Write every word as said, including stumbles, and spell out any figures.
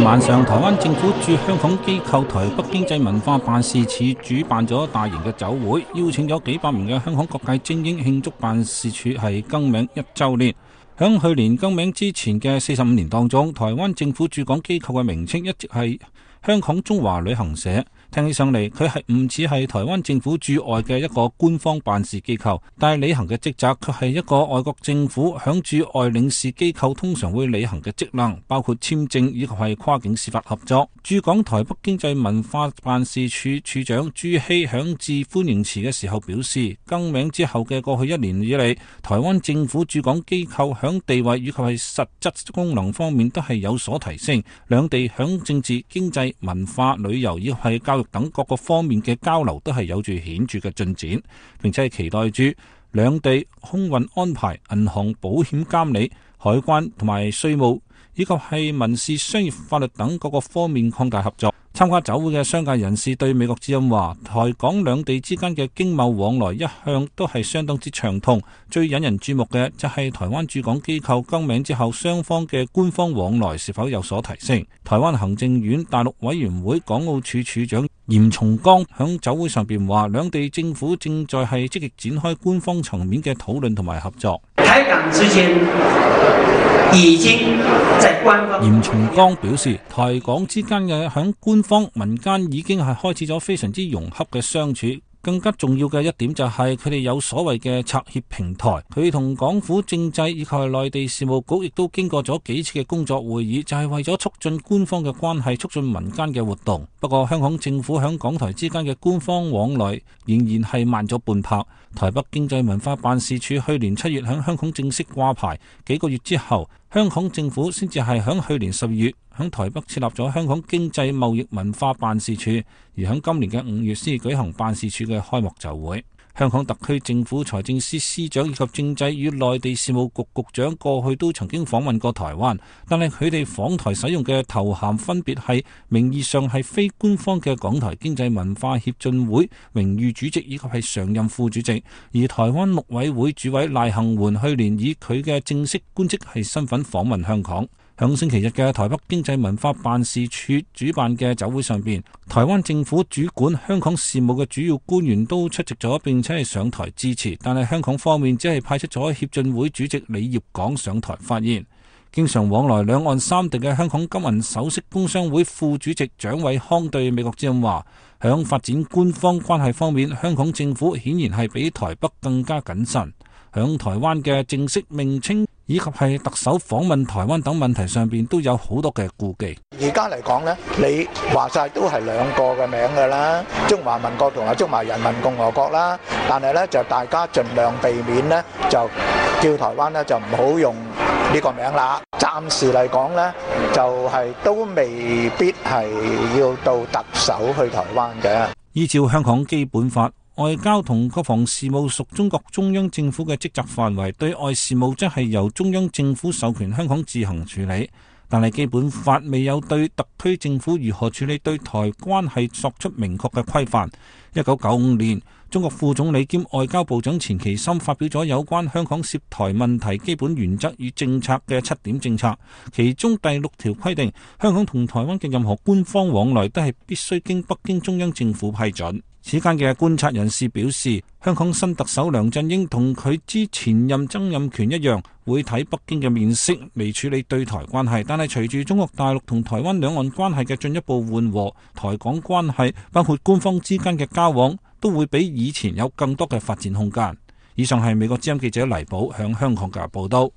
晚上，台灣政府駐香港機構台北經濟文化辦事處主辦咗大型嘅酒會，邀請咗幾百名嘅香港各界精英慶祝辦事處係更名一週年。響去年更名之前嘅四十五年當中，台灣政府駐港機構嘅名稱一直係香港中華旅行社。聽起上嚟，佢係唔似係台灣政府駐外嘅一個官方辦事機構，但係履行嘅職責卻係一個外國政府響駐外領事機構通常會履行嘅職能，包括簽證以及係跨境司法合作。駐港台北經濟文化辦事處處長朱希響致歡迎辭嘅時候表示，更名之後嘅過去一年以嚟，台灣政府駐港機構響地位以及係實質功能方面都係有所提升，兩地響政治、經濟、文化、旅遊以及係教育等各個方面嘅交流都係有住顯著嘅進展，並且係期待住兩地空運安排、銀行、保險監理、海關同埋稅務以及係民事、商業法律等各個方面擴大合作。參加酒會嘅商界人士對美國之音話，台港兩地之間嘅經貿往來一向都係相當之暢通，最引人注目嘅就係台灣駐港機構更名之後，雙方嘅官方往來是否有所提升。台灣行政院大陸委員會港澳處處長嚴松崗響酒會上邊話，兩地政府正在係積極展開官方層面嘅討論同埋合作。 台港之間已經在官方。 嚴松崗表示，台港之間嘅響官方民間已經係開始咗非常之融洽嘅相處。更加重要嘅一點就係佢哋有所謂嘅策協平台，佢同港府政制以及係內地事務局亦都經過咗幾次嘅工作會議，就係為咗促進官方嘅關係，促進民間嘅活動。不過香港政府響港台之間嘅官方往來仍然係慢咗半拍。台北經濟文化辦事處去年七月響香港正式掛牌，幾個月之後，香港政府先至係響去年十月響台北設立咗香港經濟貿易文化辦事處，而響今年嘅五月先舉行辦事處嘅開幕酒會。香港特區政府財政司司長以及政制與內地事務局局長過去都曾經訪問過台灣，但係佢哋訪台使用嘅頭銜分別係名義上係非官方嘅港台經濟文化協進會榮譽主席以及係常任副主席，而台灣陸委會主委賴幸媛去年以佢嘅正式官職係身份訪問香港。響星期日嘅台北經濟文化辦事處主辦嘅酒會上邊，台灣政府主管香港事務嘅主要官員都出席咗，並且係上台支持，但係香港方面只係派出咗協進會主席李業港上台發言。經常往來兩岸三地嘅香港金銀首飾工商會副主席蔣偉康對美國之音話，響發展官方關係方面，香港政府顯然係比台北更加謹慎。響台灣嘅正式名稱以及係特首訪問台灣等問題上邊都有好多嘅顧忌。 而家嚟講呢，你話晒都係兩個嘅名㗎啦，中華民國同埋中華人民共和國啦。但係呢，就大家盡量避免呢，就叫台灣呢就唔好用呢個名啦。暫時嚟講呢，就係都未必係要到特首去台灣嘅。 依照香港基本法，外交同國防事務屬中國中央政府嘅職責範圍，對外事務則係由中央政府授權香港自行處理。但係基本法未有對特區政府如何處理對台關係作出明確嘅規範。一九九五年，中國副總理兼外交部長錢其琛發表咗有關香港涉台問題基本原則與政策嘅七點政策，其中第六條規定，香港同台灣嘅任何官方往來都係必須經北京中央政府批准。此間嘅觀察人士表示，香港新特首梁振英同佢之前任曾蔭權一樣，會睇北京嘅面色嚟處理對台關係。但係隨住中國大陸同台灣兩岸關係嘅進一步緩和，台港關係包括官方之間嘅交往，都會比以前有更多嘅發展空間。以上係美國之音記者黎寶響香港嘅報道。